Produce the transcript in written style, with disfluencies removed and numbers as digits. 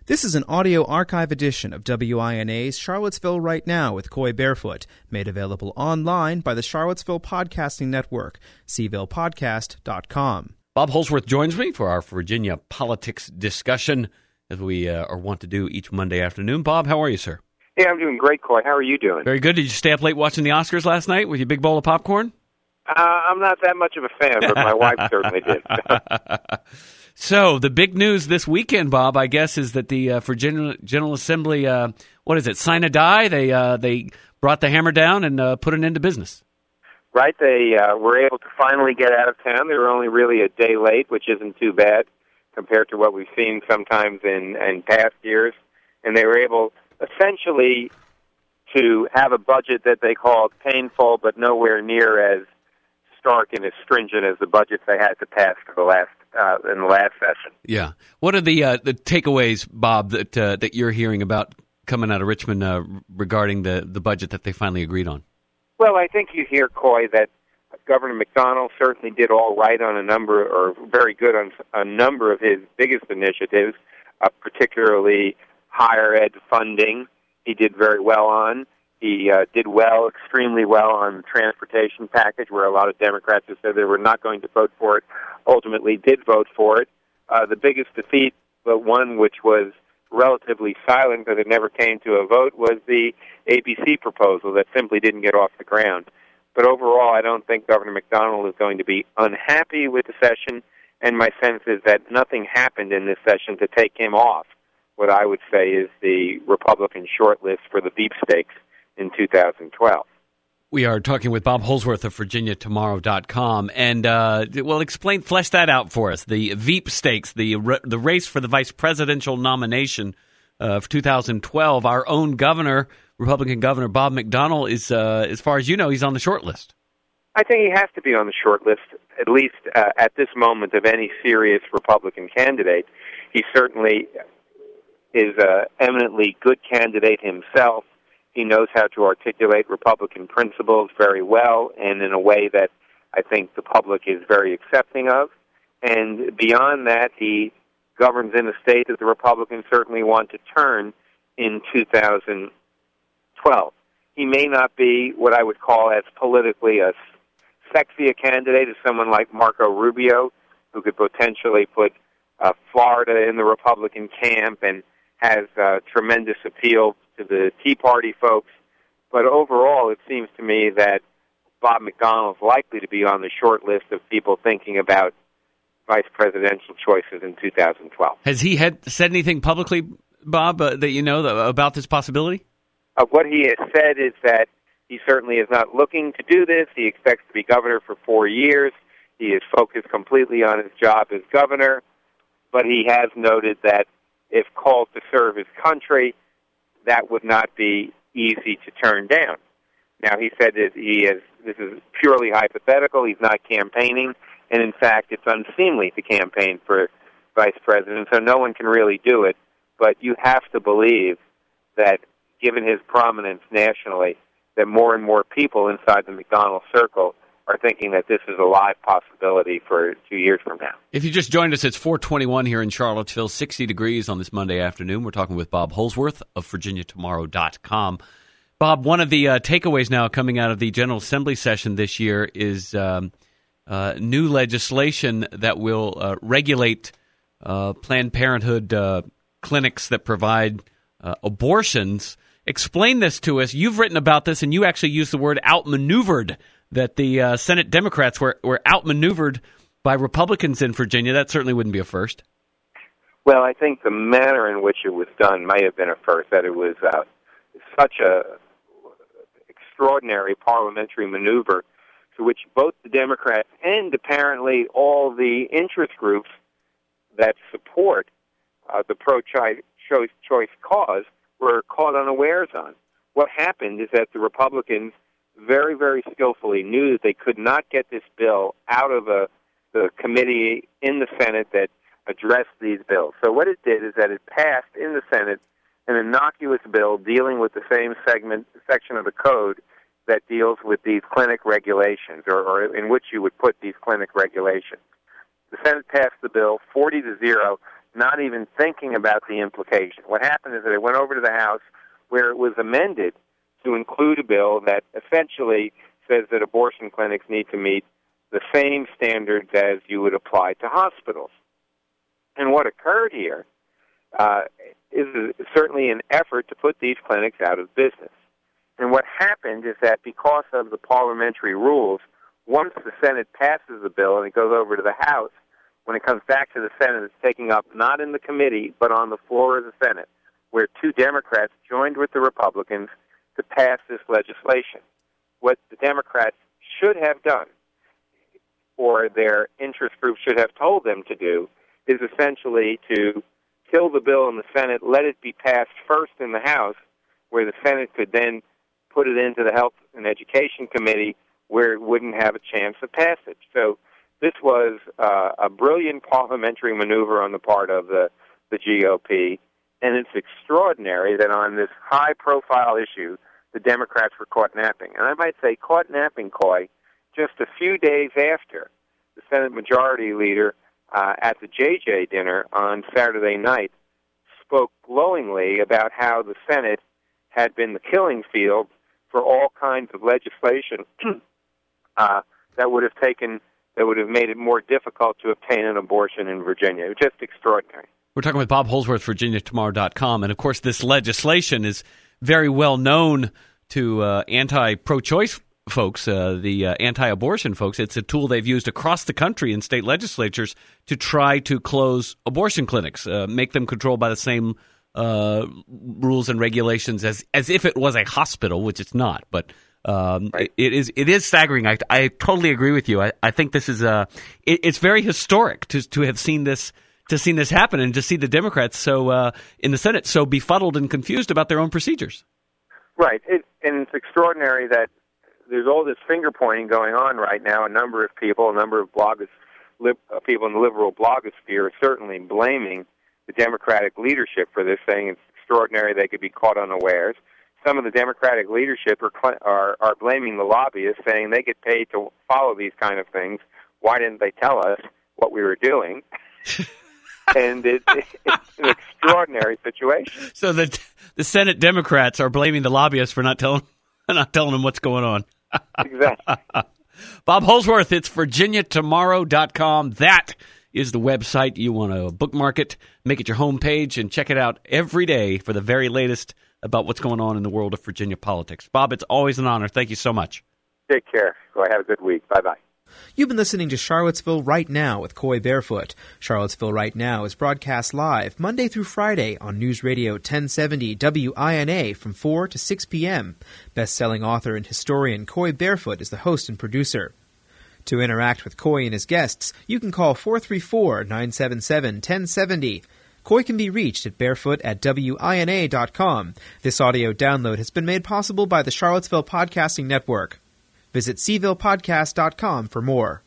This is an audio archive edition of WINA's Charlottesville Right Now with Coy Barefoot, made available online by the Charlottesville Podcasting Network, cvillePodcast.com. Bob Holsworth joins me for our Virginia politics discussion, as we are wont to do each Monday afternoon. Bob, how are you, sir? Hey, I'm doing great, Coy. How are you doing? Very good. Did you stay up late watching the Oscars last night with your big bowl of popcorn? I'm not that much of a fan, but my wife certainly did. So, the big news this weekend, Bob, I guess, is that the Virginia General Assembly, sign a die? They brought the hammer down and put an end to business. Right. They were able to finally get out of town. They were only really a day late, which isn't too bad compared to what we've seen sometimes in past years. And they were able, essentially, to have a budget that they called painful, but nowhere near as stark and as stringent as the budgets they had to pass for in the last session. Yeah. What are the takeaways, Bob, that you're hearing about coming out of Richmond regarding the budget that they finally agreed on? Well, I think you hear, Coy, that Governor McDonnell certainly did all right on very good on a number of his biggest initiatives, particularly higher ed funding. He did very well on. He did extremely well on the transportation package, where a lot of Democrats who said they were not going to vote for it ultimately did vote for it. The biggest defeat, but one which was relatively silent because it never came to a vote, was the ABC proposal that simply didn't get off the ground. But overall, I don't think Governor McDonnell is going to be unhappy with the session, and my sense is that nothing happened in this session to take him off what I would say is the Republican shortlist for the Veep stakes in 2012. We are talking with Bob Holsworth of VirginiaTomorrow.com, and flesh that out for us. The Veep stakes, the race for the vice presidential nomination of 2012. Our own governor, Republican Governor Bob McDonnell, is, as far as you know, he's on the short list. I think he has to be on the short list, at least at this moment, of any serious Republican candidate. He certainly is an eminently good candidate himself. He knows how to articulate Republican principles very well and in a way that I think the public is very accepting of. And beyond that, he governs in a state that the Republicans certainly want to turn in 2012. He may not be what I would call as politically as sexy a candidate as someone like Marco Rubio, who could potentially put Florida in the Republican camp and has tremendous appeal to the Tea Party folks. But overall, it seems to me that Bob McDonnell is likely to be on the short list of people thinking about vice presidential choices in 2012. Has he said anything publicly, Bob, that you know about this possibility? What he has said is that he certainly is not looking to do this. He expects to be governor for 4 years. He is focused completely on his job as governor. But he has noted that if called to serve his country, that would not be easy to turn down. Now, he said that this is purely hypothetical. He's not campaigning, and in fact, it's unseemly to campaign for vice president, so no one can really do it. But you have to believe that, given his prominence nationally, that more and more people inside the McDonnell circle are thinking that this is a live possibility for 2 years from now. If you just joined us, it's 4:21 here in Charlottesville, 60 degrees on this Monday afternoon. We're talking with Bob Holsworth of VirginiaTomorrow.com. Bob, one of the takeaways now coming out of the General Assembly session this year is new legislation that will regulate Planned Parenthood clinics that provide abortions. Explain this to us. You've written about this, and you actually used the word outmaneuvered, that the Senate Democrats were outmaneuvered by Republicans in Virginia. That certainly wouldn't be a first. Well, I think the manner in which it was done may have been a first, that it was such a extraordinary parliamentary maneuver to which both the Democrats and apparently all the interest groups that support the pro-choice cause were caught unawares on. What happened is that the Republicans very, very skillfully knew that they could not get this bill out of the committee in the Senate that addressed these bills. So what it did is that it passed in the Senate an innocuous bill dealing with the same section of the code that deals with these clinic regulations, or in which you would put these clinic regulations. The Senate passed the bill 40-0. not even thinking about the implication. What happened is that it went over to the House, where it was amended to include a bill that essentially says that abortion clinics need to meet the same standards as you would apply to hospitals. And what occurred here is certainly an effort to put these clinics out of business. And what happened is that because of the parliamentary rules, once the Senate passes the bill and it goes over to the House, when it comes back to the Senate, it's taken up not in the committee, but on the floor of the Senate, where 2 Democrats joined with the Republicans to pass this legislation. What the Democrats should have done, or their interest group should have told them to do, is essentially to kill the bill in the Senate, let it be passed first in the House, where the Senate could then put it into the Health and Education Committee, where it wouldn't have a chance of passage. So this was a brilliant parliamentary maneuver on the part of the GOP, and it's extraordinary that on this high-profile issue, the Democrats were caught napping. And I might say caught napping, Coy, just a few days after the Senate Majority Leader at the JJ dinner on Saturday night spoke glowingly about how the Senate had been the killing field for all kinds of legislation that would have made it more difficult to obtain an abortion in Virginia. It was just extraordinary. We're talking with Bob Holsworth, VirginiaTomorrow.com, and of course this legislation is very well known to anti-pro-choice folks, the anti-abortion folks. It's a tool they've used across the country in state legislatures to try to close abortion clinics, make them controlled by the same rules and regulations as if it was a hospital, which it's not. But right. it is staggering. I totally agree with you. I think this is it's very historic to have seen this. To see this happen and to see the Democrats in the Senate so befuddled and confused about their own procedures. Right. And it's extraordinary that there's all this finger-pointing going on right now. A number of people, a number of people in the liberal blogosphere are certainly blaming the Democratic leadership for this thing. It's extraordinary they could be caught unawares. Some of the Democratic leadership are blaming the lobbyists, saying they get paid to follow these kind of things. Why didn't they tell us what we were doing? And it's an extraordinary situation. So the Senate Democrats are blaming the lobbyists for not telling them what's going on. Exactly. Bob Holsworth, it's VirginiaTomorrow.com. That is the website. You want to bookmark it, make it your homepage, and check it out every day for the very latest about what's going on in the world of Virginia politics. Bob, it's always an honor. Thank you so much. Take care. Go have a good week. Bye-bye. You've been listening to Charlottesville Right Now with Coy Barefoot. Charlottesville Right Now is broadcast live Monday through Friday on News Radio 1070 WINA from 4 to 6 p.m. Best-selling author and historian Coy Barefoot is the host and producer. To interact with Coy and his guests, you can call 434-977-1070. Coy can be reached at barefoot@wina.com. This audio download has been made possible by the Charlottesville Podcasting Network. Visit cvillepodcast.com for more.